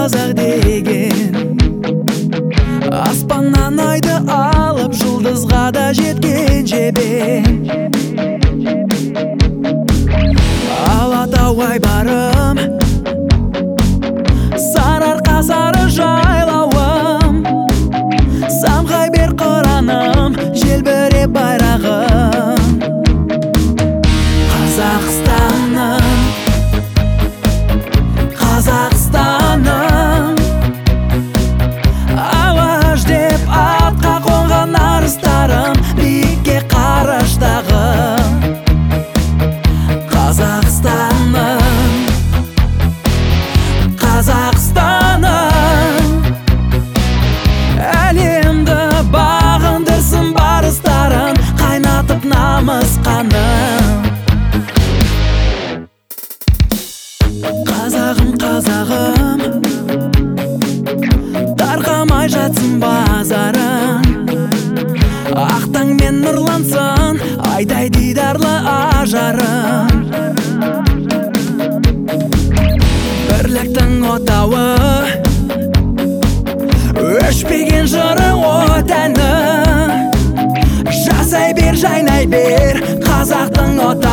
қазақ деген. Аспаннан айды алып жұлдызға да жеткен жебен. Алатау айбарым, сарыарқа сары жайлауым, самғай бер қыраным, желбіреп байрағым. Қазақстаным, Қазақстаным, алаш деп атқа қонған арыстарым, биікке қараштағым. Қазақстаным, Қазақстаным, әлемді бағындырсын барыстарым, қайнатып намыс қаным. Қазағым, қазағым, тарқамай жатсын базарың, ақ таңмен нұрлансын айдай дидарлы ажарың. Бірліктің отауы, өшпеген жырың отаны, жасай бер, жайнай бер қазақтың отауы.